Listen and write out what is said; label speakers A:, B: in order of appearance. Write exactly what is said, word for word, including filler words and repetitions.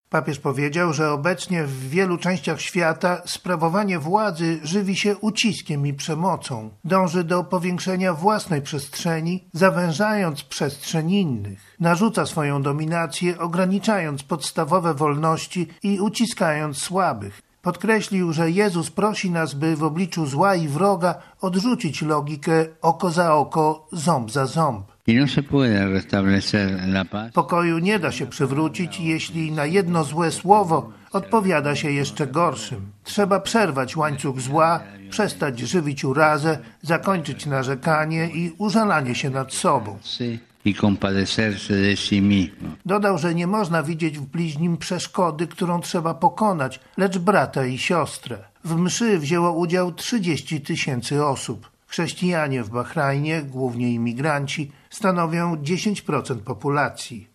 A: Papież powiedział, że obecnie w wielu częściach świata sprawowanie władzy żywi się uciskiem i przemocą. Dąży do powiększenia własnej przestrzeni, zawężając przestrzeń innych. Narzuca swoją dominację, ograniczając podstawowe wolności i uciskając słabych. Podkreślił, że Jezus prosi nas, by w obliczu zła i wroga odrzucić logikę oko za oko, ząb za ząb. Pokoju nie da się przywrócić, jeśli na jedno złe słowo odpowiada się jeszcze gorszym. Trzeba przerwać łańcuch zła, przestać żywić urazę, zakończyć narzekanie i użalanie się nad sobą. Dodał, że nie można widzieć w bliźnim przeszkody, którą trzeba pokonać, lecz brata i siostrę. W mszy wzięło udział trzydzieści tysięcy osób. Chrześcijanie w Bahrajnie, głównie imigranci, stanowią dziesięć procent populacji.